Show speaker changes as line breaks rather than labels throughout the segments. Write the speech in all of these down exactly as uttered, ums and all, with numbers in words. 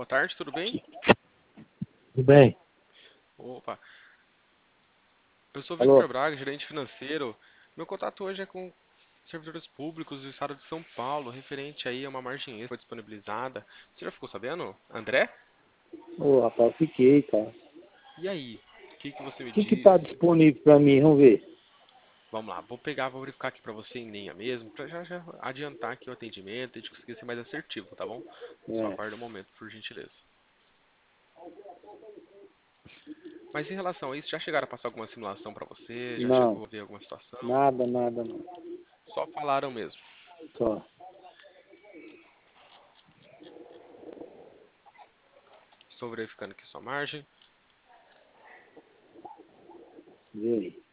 Boa tarde, tudo bem?
Tudo bem?
Opa, eu sou
Alô?
Victor Braga, gerente financeiro. Meu contato hoje é com servidores públicos do estado de São Paulo, referente aí a uma margem extra disponibilizada. Você já ficou sabendo? André?
Ô, rapaz, fiquei, cara.
E aí? O que que você me
O que que
diz?
tá disponível pra mim? Vamos ver.
Vamos lá, vou pegar, vou verificar aqui pra você em linha mesmo, pra já, já adiantar aqui o atendimento e a gente conseguir ser mais assertivo, tá bom? Só
É.
aguarda um momento, por gentileza. Mas em relação a isso, já chegaram a passar alguma simulação pra você? Já
Não,
chegou a ver alguma situação?
nada, nada, não.
Só falaram mesmo.
Só.
Estou verificando aqui sua margem.
Vê aí.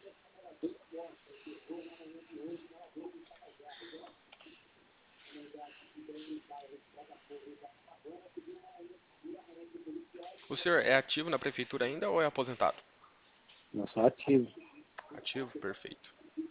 O senhor é ativo na prefeitura ainda ou é aposentado?
Não sou ativo.
Ativo, perfeito.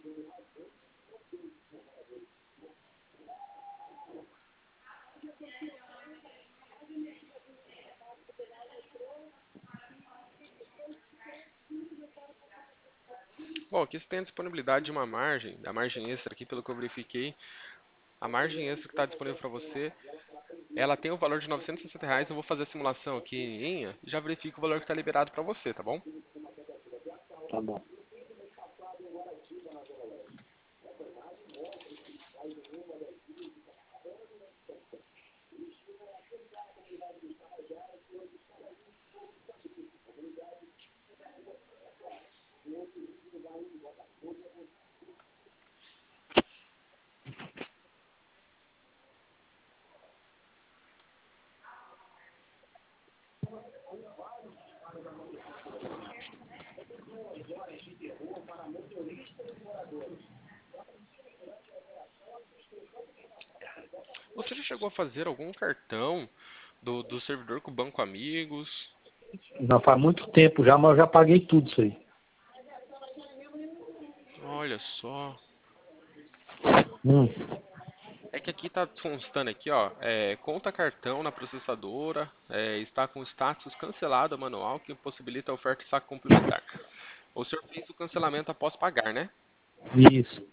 Bom, aqui você tem a disponibilidade de uma margem, da margem extra aqui, pelo que eu verifiquei. A margem extra que está disponível para você, ela tem o valor de novecentos e sessenta reais. Eu vou fazer a simulação aqui em linha e já verifico o valor que está liberado para você, tá bom?
Tá bom.
Você já chegou a fazer algum cartão do, do servidor com o Banco Amigos?
Não faz muito tempo já, mas eu já paguei tudo isso aí.
Olha só.
Hum.
É que aqui está constando aqui, ó, é, conta cartão na processadora, é, está com status cancelado manual que possibilita a oferta de saque complementar. O senhor fez o cancelamento após pagar, né?
Isso.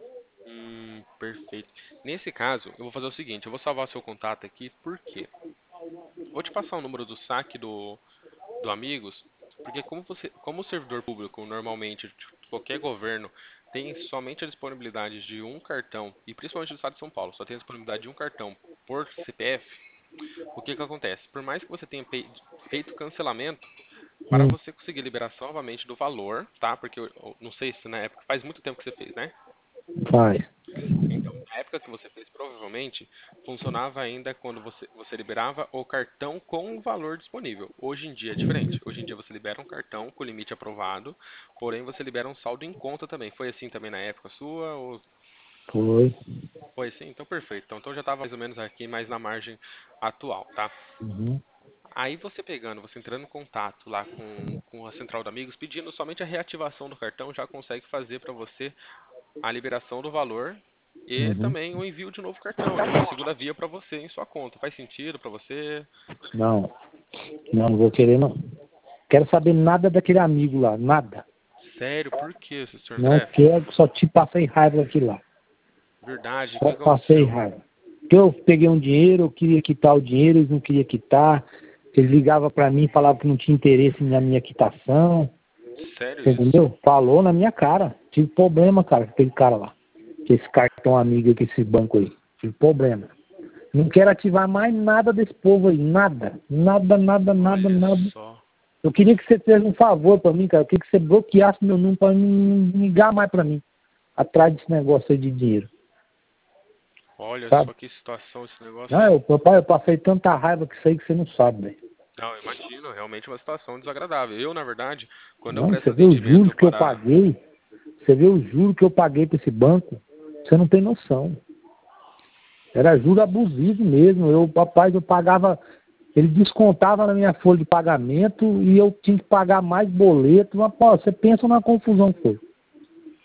Hum, perfeito. Nesse caso, eu vou fazer o seguinte, eu vou salvar seu contato aqui, por quê? Vou te passar o número do saque do, do Amigos, porque como você, como o servidor público, normalmente, de qualquer governo, tem somente a disponibilidade de um cartão, e principalmente no estado de São Paulo, só tem a disponibilidade de um cartão por C P F, o que que acontece? Por mais que você tenha pei- feito cancelamento, para
Hum.
você conseguir liberação novamente do valor, tá? Porque eu, eu não sei se na época, faz muito tempo que você fez, né?
Faz.
Então, na época que você fez, provavelmente, funcionava ainda quando você, você liberava o cartão com o valor disponível. Hoje em dia é diferente. Hoje em dia você libera um cartão com limite aprovado, porém você libera um saldo em conta também. Foi assim também na época sua? Ou
Foi.
foi assim? Então, perfeito. Então, então já estava mais ou menos aqui, mais na margem atual, tá?
Uhum.
Aí você pegando, você entrando em contato lá com, com a Central de Amigos, pedindo somente a reativação do cartão, já consegue fazer para você a liberação do valor e
Uhum.
também o envio de novo cartão, de uma segunda via para você em sua conta. Faz sentido para você?
Não. Não, não vou querer, não. Quero saber nada daquele amigo lá. Nada.
Sério? Por quê, senhor
Não
André?
quero, só te passei raiva aqui lá.
Verdade, o que
Só passei
aconteceu?
raiva. Porque eu peguei um dinheiro, eu queria quitar o dinheiro, eles não queriam quitar. Eles ligavam para mim e falavam que não tinha interesse na minha quitação.
Sério
Você
isso?
entendeu? Falou na minha cara. Tive problema, cara, com aquele cara lá. Com esse cartão amigo, com esse banco aí. Tive problema. Não quero ativar mais nada desse povo aí. Nada. Nada, nada, nada,
Olha
nada.
só.
Eu queria que você fizesse um favor para mim, cara. Eu queria que você bloqueasse meu número para não ligar mais para mim. Atrás desse negócio aí de dinheiro.
Olha
Sabe?
só que situação esse negócio
Ah,
aí.
eu, papai, eu passei tanta raiva com isso aí que você não sabe, velho.
Não, eu imagino, realmente uma situação desagradável. Eu, na verdade, quando eu
Não,
presto
você vê os
atendimento
juros que eu
para...
paguei. Você vê os juros que eu paguei para esse banco. Você não tem noção. Era juro abusivo mesmo. Eu, papai, eu pagava... Ele descontava na minha folha de pagamento e eu tinha que pagar mais boleto. Mas, pô, você pensa na confusão que foi.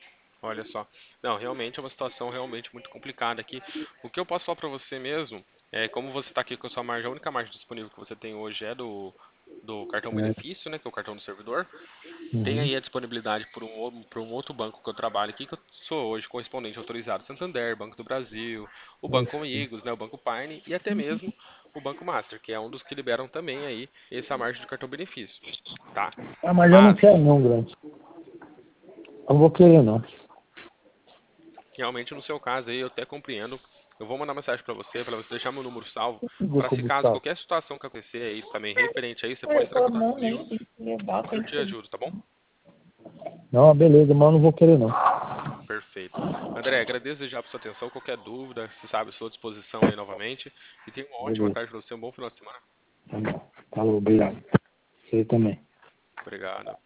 Olha só. Não, realmente é uma situação realmente muito complicada aqui. O que eu posso falar para você mesmo É, como você está aqui com a sua margem, a única margem disponível que você tem hoje é do, do cartão
É.
benefício, né, que é o cartão do servidor. Tem
Uhum.
aí a disponibilidade por um, ou- por um outro banco que eu trabalho aqui, que eu sou hoje correspondente autorizado Santander, Banco do Brasil, o Banco
Esse-
Amigos, né, o Banco Paine e até mesmo o Banco Master, que é um dos que liberam também aí essa margem de cartão benefício, tá?
Ah, mas eu não
Mas
quero não, grande. Eu não vou querer não.
realmente no seu caso aí eu até compreendo. Eu vou mandar mensagem para você, para você deixar meu número salvo,
Vou
para se caso
cobiçar.
qualquer situação que acontecer aí também referente a isso, você pode entrar em contato comigo que eu te ajudo, tá bom?
Não, beleza, mas eu não vou querer não.
Perfeito. André, agradeço já por sua atenção. Qualquer dúvida, você sabe, estou à disposição aí novamente. E tenha uma ótima
Beleza.
tarde para você, um bom final de semana.
Tá bom. Falou, obrigado. Você também.
Obrigado.